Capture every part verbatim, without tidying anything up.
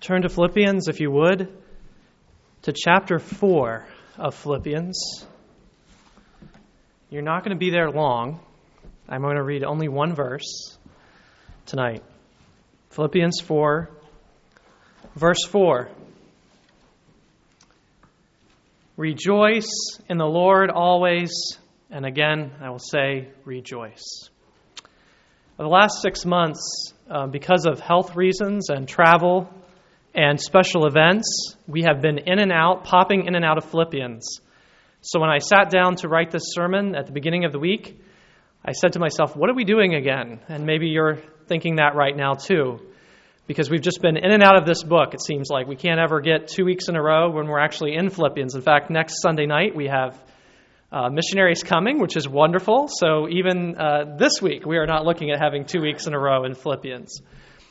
Turn to Philippians, if you would, to chapter four of Philippians. You're not going to be there long. I'm going to read only one verse tonight. Philippians four, verse four. Rejoice in the Lord always, and again, I will say, rejoice. For the last six months, uh, because of health reasons and travel and special events, we have been in and out, popping in and out of Philippians. So when I sat down to write this sermon at the beginning of the week, I said to myself, what are we doing again? And maybe you're thinking that right now too, because we've just been in and out of this book, it seems like. We can't ever get two weeks in a row when we're actually in Philippians. In fact, next Sunday night we have uh, missionaries coming, which is wonderful. So even uh, this week we are not looking at having two weeks in a row in Philippians.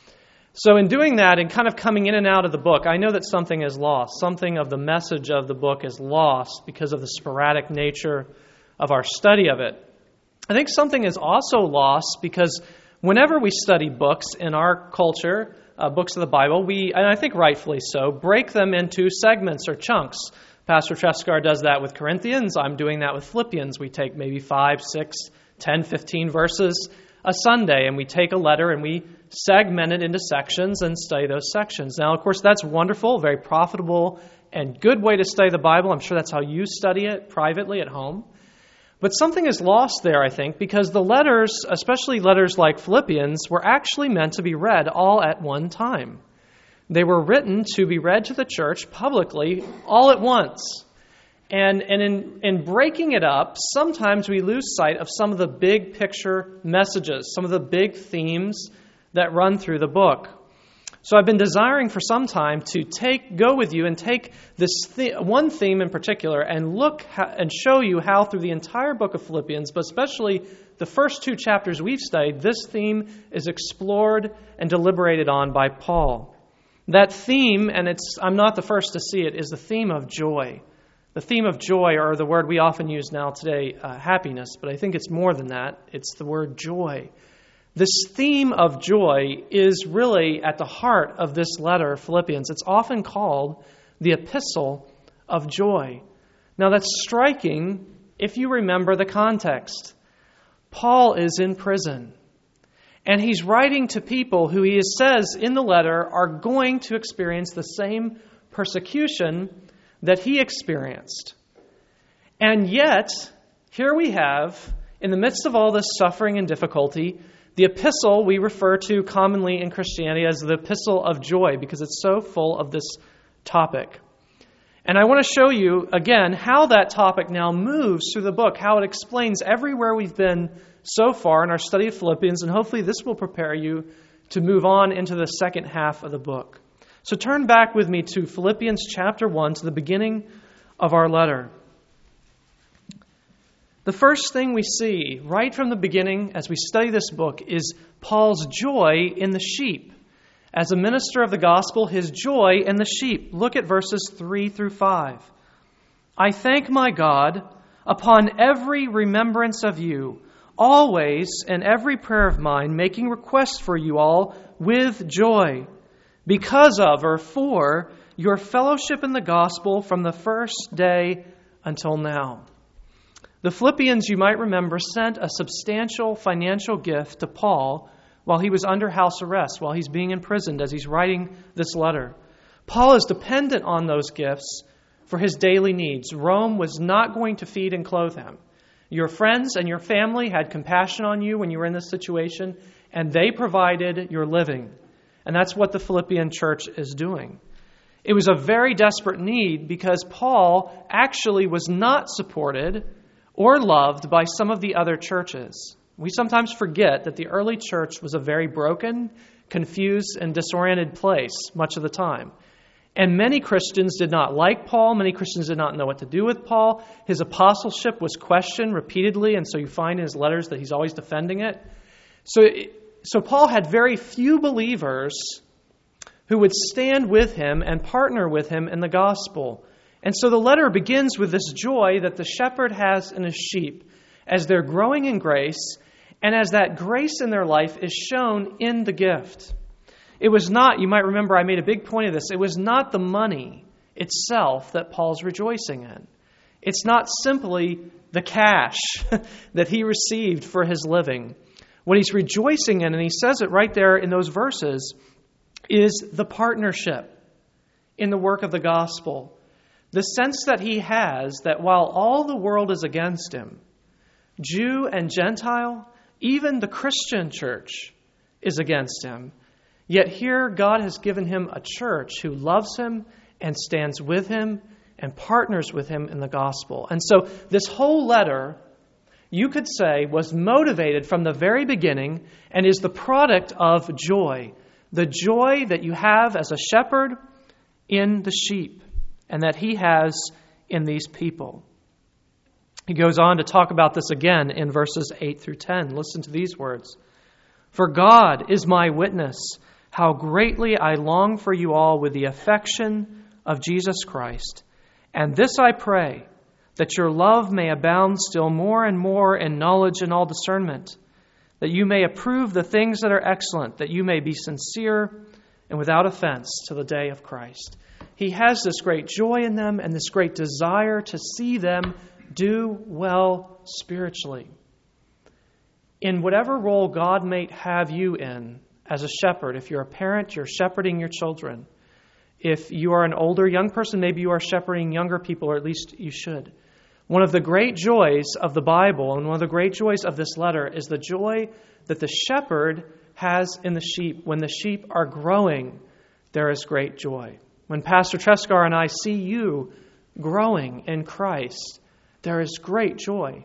So in doing that and kind of coming in and out of the book, I know that something is lost. Something of the message of the book is lost because of the sporadic nature of our study of it. I think something is also lost because whenever we study books in our culture, uh, books of the Bible, we, and I think rightfully so, break them into segments or chunks. Pastor Treskar does that with Corinthians. I'm doing that with Philippians. We take maybe five, six, ten, fifteen verses a Sunday, and we take a letter and we segment it into sections and study those sections. Now, of course, that's wonderful, very profitable, and good way to study the Bible. I'm sure that's how you study it privately at home. But something is lost there, I think, because the letters, especially letters like Philippians, were actually meant to be read all at one time. They were written to be read to the church publicly all at once. And, and in, in breaking it up, sometimes we lose sight of some of the big picture messages, some of the big themes that run through the book. So I've been desiring for some time to take, go with you and take this the, one theme in particular and look ha- and show you how through the entire book of Philippians, but especially the first two chapters we've studied, this theme is explored and deliberated on by Paul. That theme, and it's I'm not the first to see it, is the theme of joy. The theme of joy, or the word we often use now today, uh, happiness, but I think it's more than that. It's the word joy. This theme of joy is really at the heart of this letter, Philippians. It's often called the epistle of joy. Now that's striking if you remember the context. Paul is in prison, and he's writing to people who he says in the letter are going to experience the same persecution that he experienced. And yet, here we have, in the midst of all this suffering and difficulty, the epistle we refer to commonly in Christianity as the epistle of joy because it's so full of this topic. And I want to show you, again, how that topic now moves through the book, how it explains everywhere we've been so far in our study of Philippians, and hopefully this will prepare you to move on into the second half of the book. So turn back with me to Philippians chapter one, to the beginning of our letter. The first thing we see right from the beginning as we study this book is Paul's joy in the sheep. As a minister of the gospel, his joy in the sheep. Look at verses three through five. I thank my God upon every remembrance of you, always in every prayer of mine, making request for you all with joy, because of or for your fellowship in the gospel from the first day until now. The Philippians, you might remember, sent a substantial financial gift to Paul while he was under house arrest, while he's being imprisoned as he's writing this letter. Paul is dependent on those gifts for his daily needs. Rome was not going to feed and clothe him. Your friends and your family had compassion on you when you were in this situation, and they provided your living. And that's what the Philippian church is doing. It was a very desperate need because Paul actually was not supported or loved by some of the other churches. We sometimes forget that the early church was a very broken, confused, and disoriented place much of the time. And many Christians did not like Paul. Many Christians did not know what to do with Paul. His apostleship was questioned repeatedly, and so you find in his letters that he's always defending it. So, so Paul had very few believers who would stand with him and partner with him in the gospel. And so the letter begins with this joy that the shepherd has in his sheep as they're growing in grace and as that grace in their life is shown in the gift. it was not, you might remember I made a big point of this, it was not the money itself that Paul's rejoicing in. It's not simply the cash that he received for his living. What he's rejoicing in, and he says it right there in those verses, is the partnership in the work of the gospel. The sense that he has that while all the world is against him, Jew and Gentile, even the Christian church is against him. Yet here God has given him a church who loves him and stands with him and partners with him in the gospel. And so this whole letter, you could say, was motivated from the very beginning and is the product of joy. The joy that you have as a shepherd in the sheep and that he has in these people. He goes on to talk about this again in verses eight through ten. Listen to these words. For God is my witness, how greatly I long for you all with the affection of Jesus Christ. And this I pray, that your love may abound still more and more in knowledge and all discernment, that you may approve the things that are excellent, that you may be sincere and without offense to the day of Christ. He has this great joy in them and this great desire to see them do well spiritually. In whatever role God may have you in as a shepherd, if you're a parent, you're shepherding your children. If you are an older young person, maybe you are shepherding younger people, or at least you should. One of the great joys of the Bible and one of the great joys of this letter is the joy that the shepherd has in the sheep. When the sheep are growing, there is great joy. When Pastor Trescar and I see you growing in Christ, there is great joy.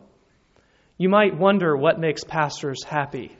You might wonder what makes pastors happy.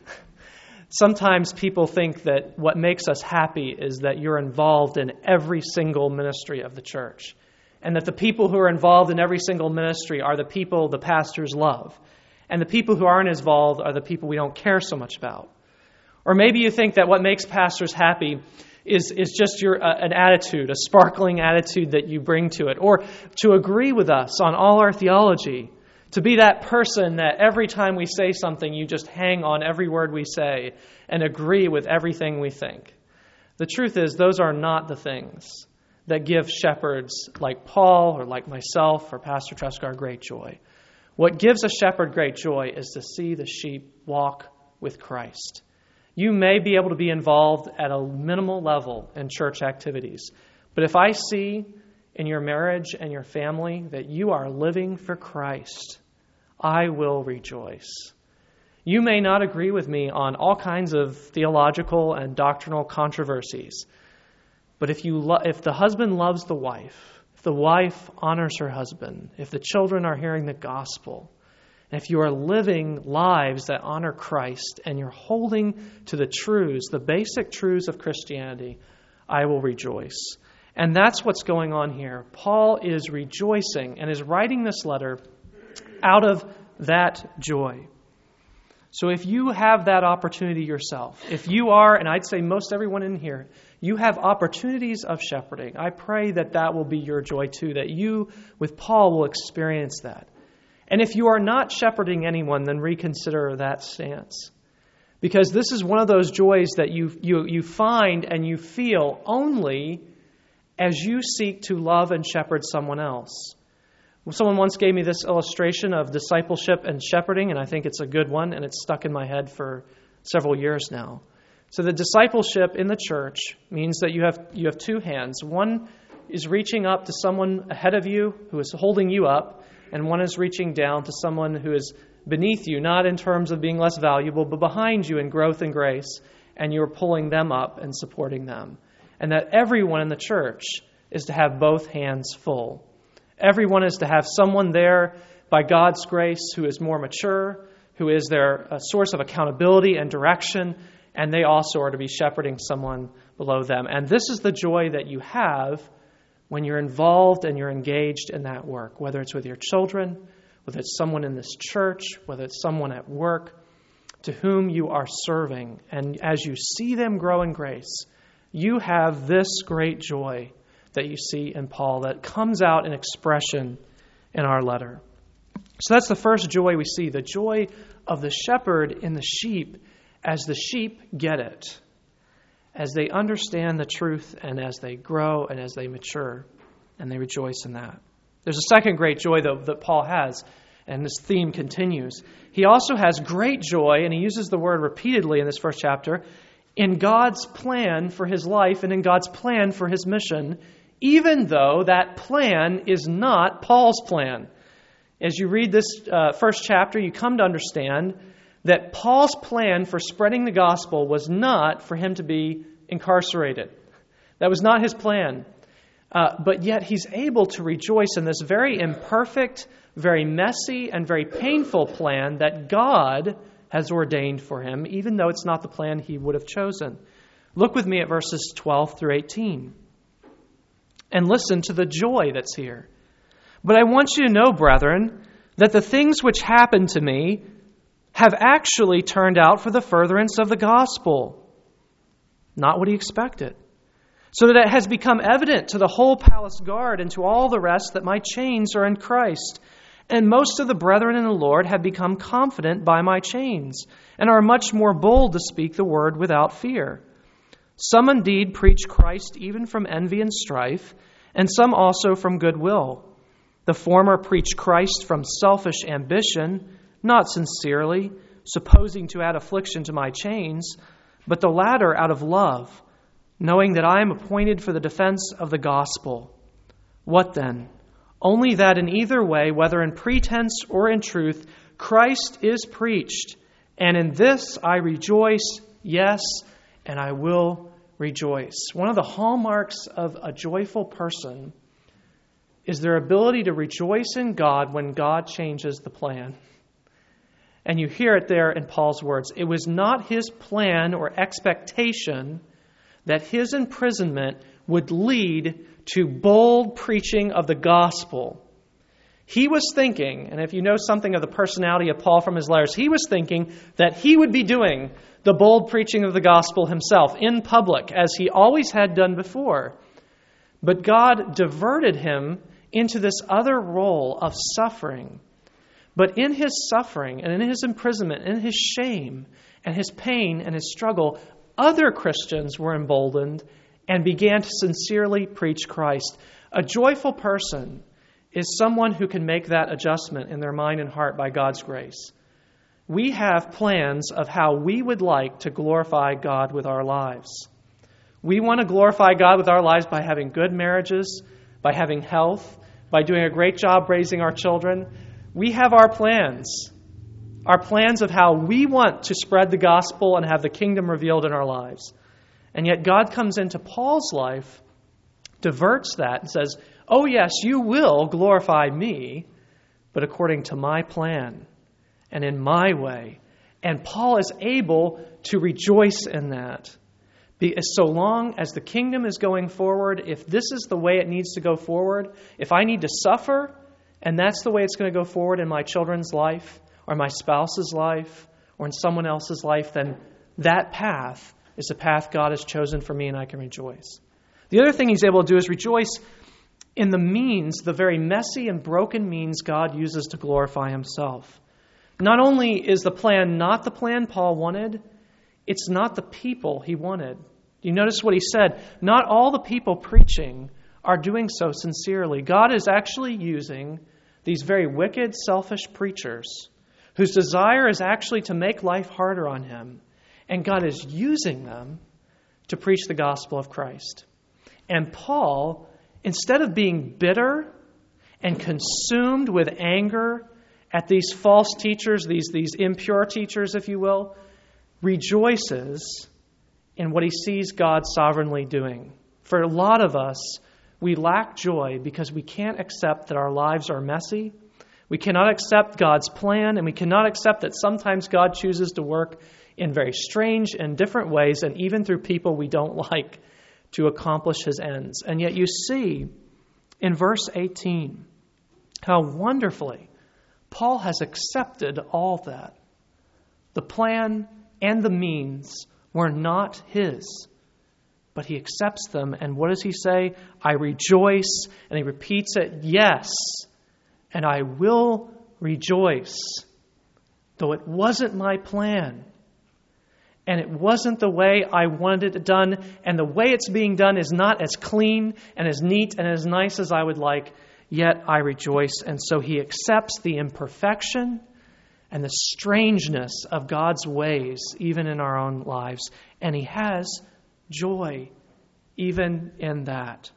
Sometimes people think that what makes us happy is that you're involved in every single ministry of the church, and that the people who are involved in every single ministry are the people the pastors love, and the people who aren't involved are the people we don't care so much about. Or maybe you think that what makes pastors happy is, is just your uh, an attitude, a sparkling attitude that you bring to it, or to agree with us on all our theology, to be that person that every time we say something, you just hang on every word we say and agree with everything we think. The truth is, those are not the things that give shepherds like Paul or like myself or Pastor Trescar great joy. What gives a shepherd great joy is to see the sheep walk with Christ. You may be able to be involved at a minimal level in church activities, but if I see in your marriage and your family that you are living for Christ, I will rejoice. You may not agree with me on all kinds of theological and doctrinal controversies, but if you lo- if the husband loves the wife, if the wife honors her husband, if the children are hearing the gospel, and if you are living lives that honor Christ and you're holding to the truths, the basic truths of Christianity, I will rejoice. And that's what's going on here. Paul is rejoicing and is writing this letter out of that joy. So if you have that opportunity yourself, if you are, and I'd say most everyone in here, you have opportunities of shepherding, I pray that that will be your joy too, that you, with Paul, will experience that. And if you are not shepherding anyone, then reconsider that stance. Because this is one of those joys that you you you find and you feel only as you seek to love and shepherd someone else. Someone once gave me this illustration of discipleship and shepherding, and I think it's a good one, and it's stuck in my head for several years now. So the discipleship in the church means that you have you have two hands. One is reaching up to someone ahead of you who is holding you up, and one is reaching down to someone who is beneath you, not in terms of being less valuable, but behind you in growth and grace, and you're pulling them up and supporting them. And that everyone in the church is to have both hands full. Everyone is to have someone there by God's grace who is more mature, who is their uh, source of accountability and direction, and they also are to be shepherding someone below them. And this is the joy that you have when you're involved and you're engaged in that work, whether it's with your children, whether it's someone in this church, whether it's someone at work to whom you are serving. And as you see them grow in grace, you have this great joy that you see in Paul that comes out in expression in our letter. So that's the first joy we see, the joy of the shepherd in the sheep as the sheep get it. as they understand the truth and as they grow and as they mature, and they rejoice in that. There's a second great joy, though, that Paul has, and this theme continues. He also has great joy, and he uses the word repeatedly in this first chapter, in God's plan for his life and in God's plan for his mission, even though that plan is not Paul's plan. As you read this uh, first chapter, you come to understand that Paul's plan for spreading the gospel was not for him to be incarcerated. That was not his plan. Uh, but yet he's able to rejoice in this very imperfect, very messy, and very painful plan that God has ordained for him, even though it's not the plan he would have chosen. Look with me at verses twelve through eighteen. And listen to the joy that's here. But I want you to know, brethren, that the things which happened to me have actually turned out for the furtherance of the gospel. Not what he expected. So that it has become evident to the whole palace guard and to all the rest that my chains are in Christ. And most of the brethren in the Lord have become confident by my chains, and are much more bold to speak the word without fear. Some indeed preach Christ even from envy and strife, and some also from goodwill. The former preach Christ from selfish ambition, not sincerely, supposing to add affliction to my chains, but the latter out of love, knowing that I am appointed for the defense of the gospel. What then? Only that in either way, whether in pretense or in truth, Christ is preached, and in this I rejoice, yes, and I will rejoice. One of the hallmarks of a joyful person is their ability to rejoice in God when God changes the plan. And you hear it there in Paul's words. It was not his plan or expectation that his imprisonment would lead to bold preaching of the gospel. He was thinking, and if you know something of the personality of Paul from his letters, he was thinking that he would be doing the bold preaching of the gospel himself in public, as he always had done before. But God diverted him into this other role of suffering. But in his suffering and in his imprisonment, in his shame and his pain and his struggle, other Christians were emboldened and began to sincerely preach Christ. A joyful person is someone who can make that adjustment in their mind and heart by God's grace. We have plans of how we would like to glorify God with our lives. We want to glorify God with our lives by having good marriages, by having health, by doing a great job raising our children. We have our plans, our plans of how we want to spread the gospel and have the kingdom revealed in our lives. And yet God comes into Paul's life, diverts that, and says, oh yes, you will glorify me, but according to my plan and in my way. And Paul is able to rejoice in that. So long as the kingdom is going forward, if this is the way it needs to go forward, if I need to suffer, and that's the way it's going to go forward in my children's life, or my spouse's life, or in someone else's life, then that path is the path God has chosen for me, and I can rejoice. The other thing he's able to do is rejoice in the means, the very messy and broken means God uses to glorify himself. Not only is the plan not the plan Paul wanted, it's not the people he wanted. You notice what he said? Not all the people preaching are doing so sincerely. God is actually using these very wicked, selfish preachers whose desire is actually to make life harder on him. And God is using them to preach the gospel of Christ. And Paul, instead of being bitter and consumed with anger at these false teachers, these, these impure teachers, if you will, rejoices in what he sees God sovereignly doing. For a lot of us, we lack joy because we can't accept that our lives are messy. We cannot accept God's plan, and we cannot accept that sometimes God chooses to work in very strange and different ways, and even through people we don't like, to accomplish his ends. And yet you see in verse eighteen how wonderfully Paul has accepted all that. The plan and the means were not his, but he accepts them. And what does he say? I rejoice. And he repeats it, yes, and I will rejoice, though it wasn't my plan. and it wasn't the way I wanted it done, and the way it's being done is not as clean and as neat and as nice as I would like, yet I rejoice. And so he accepts the imperfection and the strangeness of God's ways, even in our own lives, and he has joy even in that.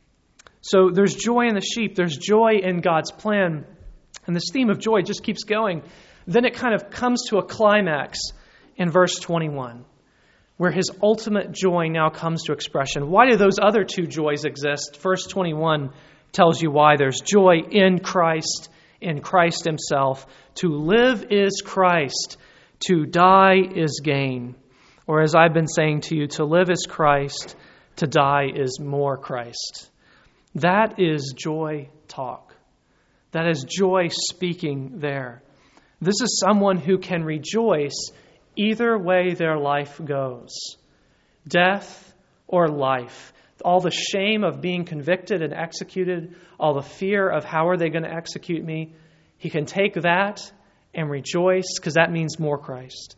So there's joy in the sheep, there's joy in God's plan, and this theme of joy just keeps going. Then it kind of comes to a climax in verse twenty-one, where his ultimate joy now comes to expression. Why do those other two joys exist? Verse twenty-one tells you why. There's joy in Christ, in Christ himself. To live is Christ, to die is gain. Or as I've been saying to you, to live is Christ, to die is more Christ. That is joy talk. That is joy speaking there. This is someone who can rejoice either way their life goes. Death or life. All the shame of being convicted and executed, all the fear of how are they going to execute me, he can take that and rejoice because that means more Christ.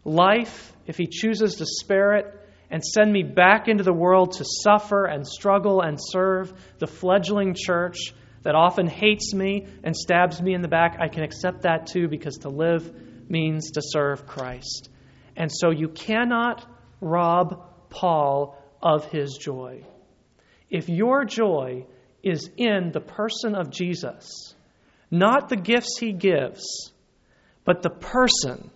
Life, if he chooses to spare it and send me back into the world to suffer and struggle and serve the fledgling church that often hates me and stabs me in the back, I can accept that too, because to live means to serve Christ. And so you cannot rob Paul of his joy. If your joy is in the person of Jesus, not the gifts he gives, but the person,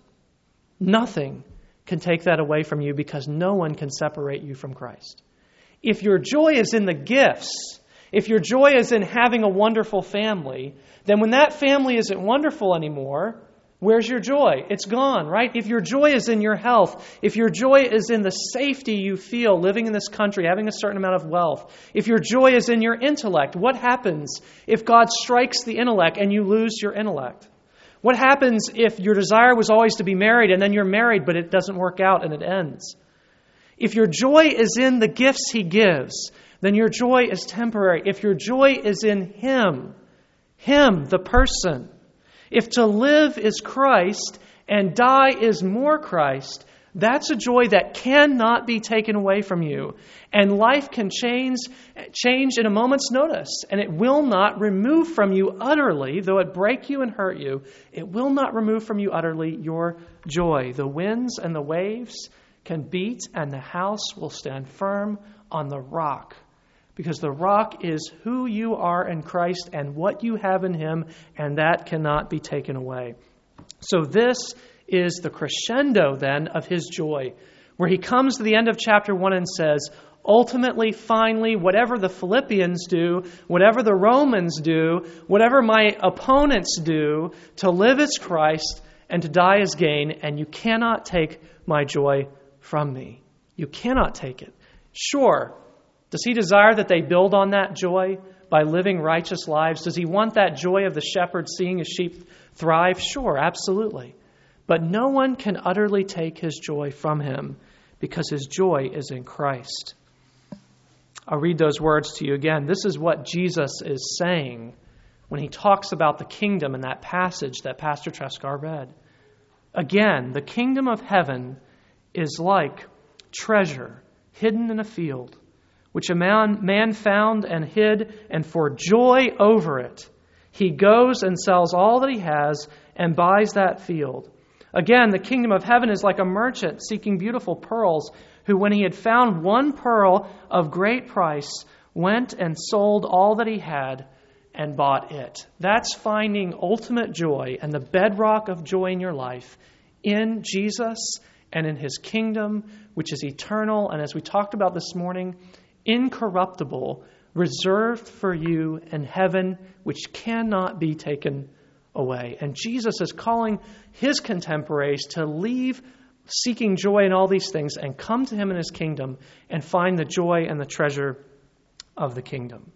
nothing can take that away from you, because no one can separate you from Christ. If your joy is in the gifts, if your joy is in having a wonderful family, then when that family isn't wonderful anymore, where's your joy? It's gone, right? If your joy is in your health, if your joy is in the safety you feel living in this country, having a certain amount of wealth, if your joy is in your intellect, what happens if God strikes the intellect and you lose your intellect? What happens if your desire was always to be married and then you're married but it doesn't work out and it ends? If your joy is in the gifts he gives, then your joy is temporary. If your joy is in him, him, the person, if to live is Christ and die is more Christ, that's a joy that cannot be taken away from you. And life can change, change in a moment's notice. And it will not remove from you utterly, though it break you and hurt you, it will not remove from you utterly your joy. The winds and the waves can beat and the house will stand firm on the rock. Because the rock is who you are in Christ and what you have in him, and that cannot be taken away. So this is the crescendo then of his joy, where he comes to the end of chapter one and says, ultimately, finally, whatever the Philippians do, whatever the Romans do, whatever my opponents do, to live is Christ and to die is gain, and you cannot take my joy from me. You cannot take it. Sure, does he desire that they build on that joy by living righteous lives? Does he want that joy of the shepherd seeing his sheep thrive? Sure, absolutely. But no one can utterly take his joy from him, because his joy is in Christ. I'll read those words to you again. This is what Jesus is saying when he talks about the kingdom in that passage that Pastor Trescar read. Again, the kingdom of heaven is like treasure hidden in a field, which a man, man found and hid, and for joy over it, he goes and sells all that he has and buys that field. Again, the kingdom of heaven is like a merchant seeking beautiful pearls, who, when he had found one pearl of great price, went and sold all that he had and bought it. That's finding ultimate joy and the bedrock of joy in your life in Jesus and in his kingdom, which is eternal, and as we talked about this morning, incorruptible, reserved for you in heaven, which cannot be taken away. And Jesus is calling his contemporaries to leave seeking joy in all these things and come to him in his kingdom and find the joy and the treasure of the kingdom.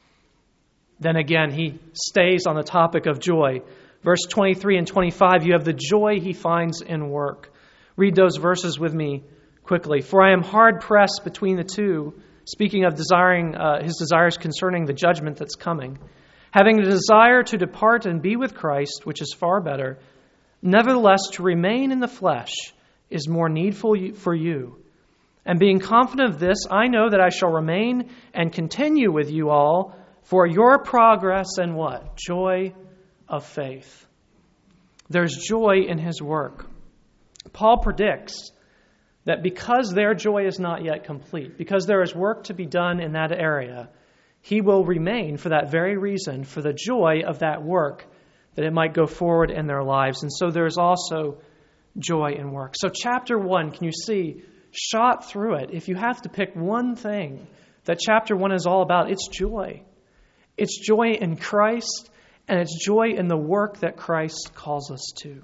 Then again, he stays on the topic of joy. Verse twenty-three and twenty-five, you have the joy he finds in work. Read those verses with me quickly. For I am hard pressed between the two, speaking of desiring uh, his desires concerning the judgment that's coming, having a desire to depart and be with Christ, which is far better, nevertheless to remain in the flesh is more needful for you. And being confident of this, I know that I shall remain and continue with you all for your progress and what? Joy of faith. There's joy in his work. Paul predicts that because their joy is not yet complete, because there is work to be done in that area, he will remain for that very reason, for the joy of that work, that it might go forward in their lives. And so there's also joy in work. So chapter one, can you see, shot through it, if you have to pick one thing that chapter one is all about, it's joy. It's joy in Christ, and it's joy in the work that Christ calls us to.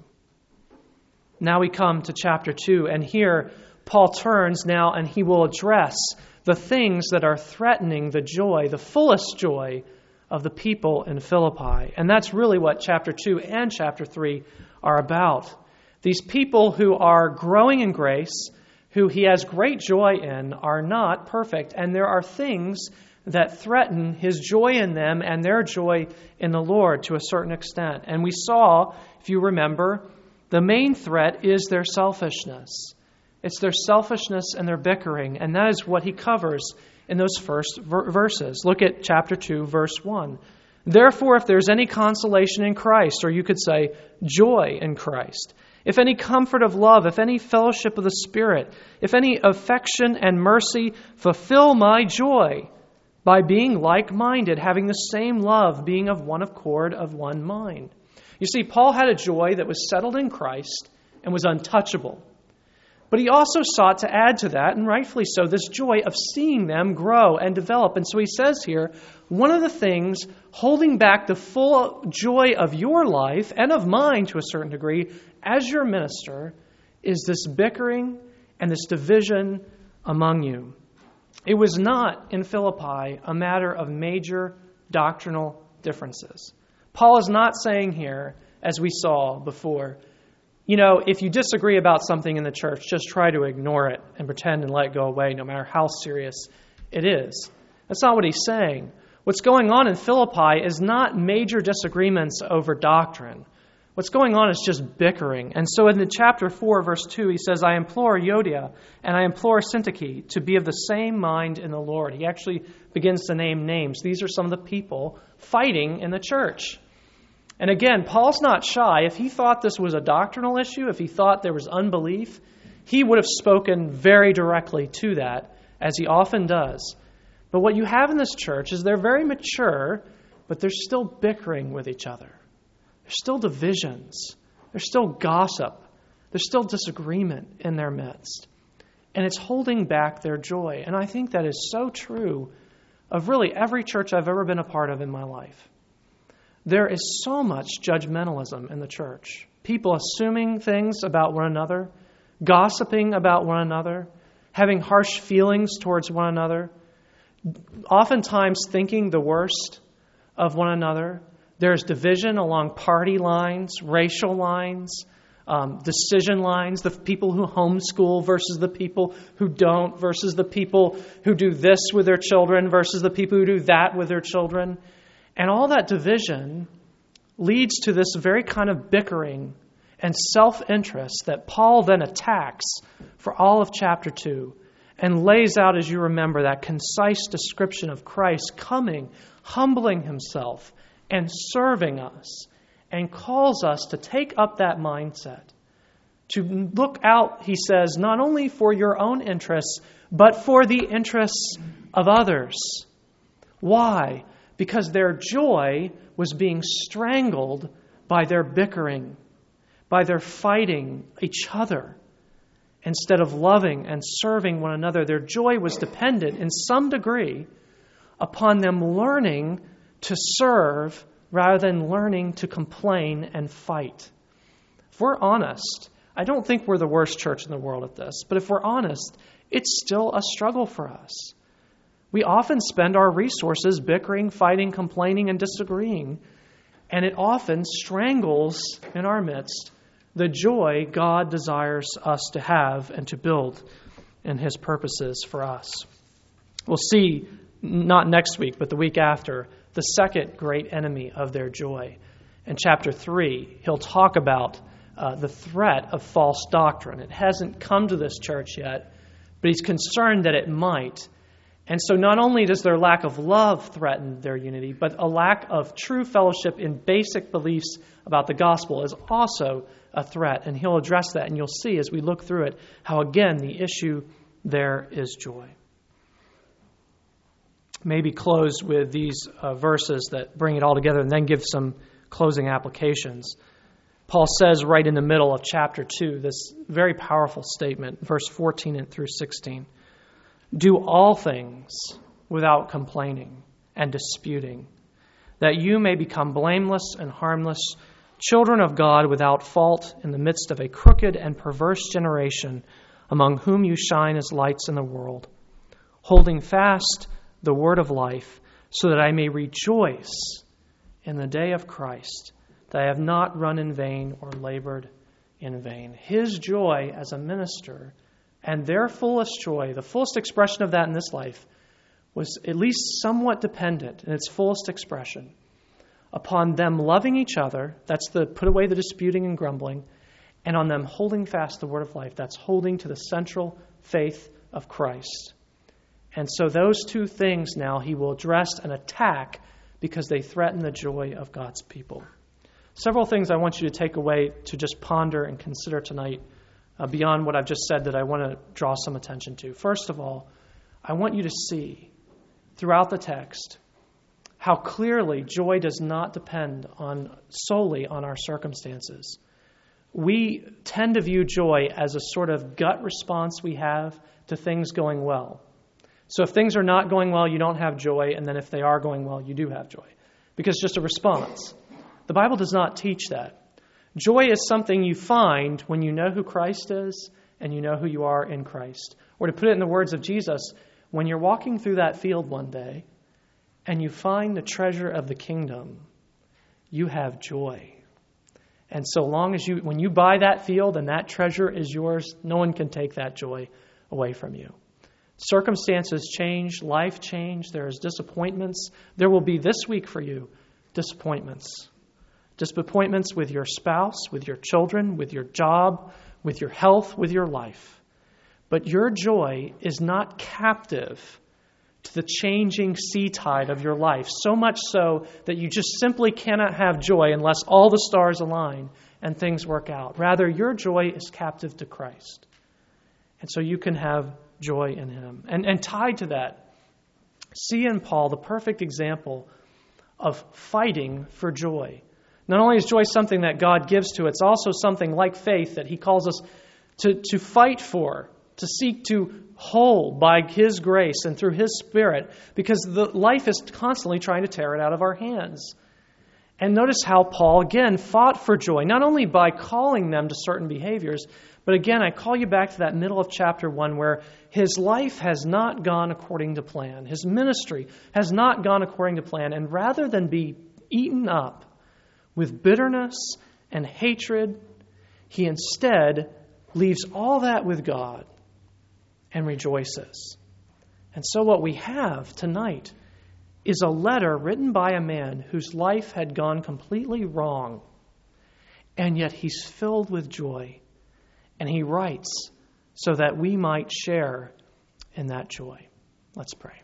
Now we come to chapter two, and here Paul turns now and he will address the things that are threatening the joy, the fullest joy of the people in Philippi. And that's really what chapter two and chapter three are about. These people who are growing in grace, who he has great joy in, are not perfect. And there are things that threaten his joy in them and their joy in the Lord to a certain extent. And we saw, if you remember, the main threat is their selfishness. It's their selfishness and their bickering. And that is what he covers in those first ver- verses. Look at chapter two, verse one. Therefore, if there's any consolation in Christ, or you could say joy in Christ, if any comfort of love, if any fellowship of the Spirit, if any affection and mercy, fulfill my joy by being like-minded, having the same love, being of one accord, of one mind. You see, Paul had a joy that was settled in Christ and was untouchable. But he also sought to add to that, and rightfully so, this joy of seeing them grow and develop. And so he says here, one of the things holding back the full joy of your life and of mine to a certain degree as your minister is this bickering and this division among you. It was not in Philippi a matter of major doctrinal differences. Paul is not saying here, as we saw before, you know, if you disagree about something in the church, just try to ignore it and pretend and let it go away, no matter how serious it is. That's not what he's saying. What's going on in Philippi is not major disagreements over doctrine. What's going on is just bickering. And so in the chapter four, verse two, he says, I implore Euodia and I implore Syntyche to be of the same mind in the Lord. He actually begins to name names. These are some of the people fighting in the church. And again, Paul's not shy. If he thought this was a doctrinal issue, if he thought there was unbelief, he would have spoken very directly to that, as he often does. But what you have in this church is they're very mature, but they're still bickering with each other. There's still divisions. There's still gossip. There's still disagreement in their midst. And it's holding back their joy. And I think that is so true of really every church I've ever been a part of in my life. There is so much judgmentalism in the church. People assuming things about one another, gossiping about one another, having harsh feelings towards one another, oftentimes thinking the worst of one another. There's division along party lines, racial lines, um, decision lines, the people who homeschool versus the people who don't, versus the people who do this with their children versus the people who do that with their children. And all that division leads to this very kind of bickering and self-interest that Paul then attacks for all of chapter two and lays out, as you remember, that concise description of Christ coming, humbling himself, and serving us, and calls us to take up that mindset, to look out, he says, not only for your own interests, but for the interests of others. Why? Because their joy was being strangled by their bickering, by their fighting each other. Instead of loving and serving one another, their joy was dependent in some degree upon them learning to serve rather than learning to complain and fight. If we're honest, I don't think we're the worst church in the world at this, but if we're honest, it's still a struggle for us. We often spend our resources bickering, fighting, complaining, and disagreeing, and it often strangles in our midst the joy God desires us to have and to build in his purposes for us. We'll see, not next week, but the week after, the second great enemy of their joy. In chapter three, he'll talk about uh, the threat of false doctrine. It hasn't come to this church yet, but he's concerned that it might. And so not only does their lack of love threaten their unity, but a lack of true fellowship in basic beliefs about the gospel is also a threat. And he'll address that, and you'll see as we look through it how, again, the issue there is joy. Maybe close with these uh, verses that bring it all together and then give some closing applications. Paul says right in the middle of chapter two, this very powerful statement, verse fourteen and through sixteen. Do all things without complaining and disputing, that you may become blameless and harmless, children of God without fault in the midst of a crooked and perverse generation, among whom you shine as lights in the world, holding fast the word of life, so that I may rejoice in the day of Christ, that I have not run in vain or labored in vain. His joy as a minister, and their fullest joy, the fullest expression of that in this life, was at least somewhat dependent in its fullest expression upon them loving each other. That's the put away the disputing and grumbling, and on them holding fast the word of life. That's holding to the central faith of Christ. And so those two things now he will address and attack because they threaten the joy of God's people. Several things I want you to take away to just ponder and consider tonight uh, beyond what I've just said that I want to draw some attention to. First of all, I want you to see throughout the text how clearly joy does not depend on solely on our circumstances. We tend to view joy as a sort of gut response we have to things going well. So if things are not going well, you don't have joy, and then if they are going well, you do have joy. Because it's just a response. The Bible does not teach that. Joy is something you find when you know who Christ is and you know who you are in Christ. Or to put it in the words of Jesus, when you're walking through that field one day and you find the treasure of the kingdom, you have joy. And so long as you, when you buy that field and that treasure is yours, no one can take that joy away from you. Circumstances change, life change, there's disappointments. There will be this week for you disappointments. Disappointments with your spouse, with your children, with your job, with your health, with your life. But your joy is not captive to the changing sea tide of your life, so much so that you just simply cannot have joy unless all the stars align and things work out. Rather, your joy is captive to Christ. And so you can have joy in Him. And, and tied to that, see in Paul the perfect example of fighting for joy. Not only is joy something that God gives to, it's also something like faith that He calls us to, to fight for, to seek to hold by His grace and through His Spirit, because the life is constantly trying to tear it out of our hands. And notice how Paul, again, fought for joy, not only by calling them to certain behaviors, but again, I call you back to that middle of chapter one where his life has not gone according to plan. His ministry has not gone according to plan. And rather than be eaten up with bitterness and hatred, he instead leaves all that with God and rejoices. And so what we have tonight is a letter written by a man whose life had gone completely wrong, and yet he's filled with joy. And he writes so that we might share in that joy. Let's pray.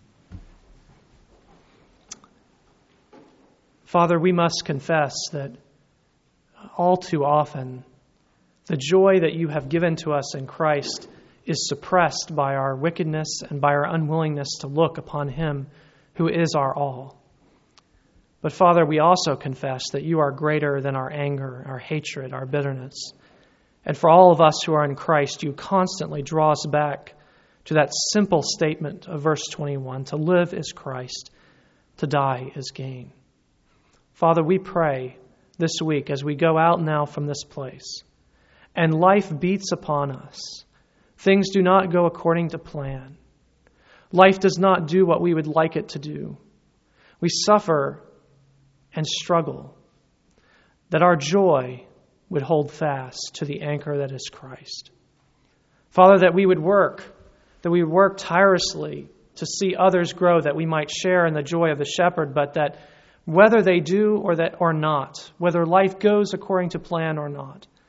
Father, we must confess that all too often the joy that you have given to us in Christ is suppressed by our wickedness and by our unwillingness to look upon Him who is our all. But Father, we also confess that you are greater than our anger, our hatred, our bitterness. And for all of us who are in Christ, you constantly draw us back to that simple statement of verse twenty-one, to live is Christ, to die is gain. Father, we pray this week as we go out now from this place, and life beats upon us. Things do not go according to plan. Life does not do what we would like it to do. We suffer and struggle, that our joy would hold fast to the anchor that is Christ. Father, that we would work, that we would work tirelessly to see others grow, that we might share in the joy of the shepherd, but that whether they do or that or not, whether life goes according to plan or not,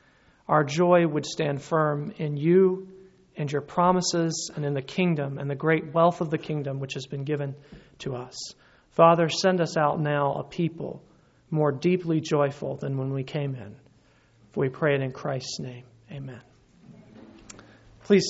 our joy would stand firm in you and your promises and in the kingdom and the great wealth of the kingdom which has been given to us. Father, send us out now a people more deeply joyful than when we came in. For we pray it in Christ's name. Amen.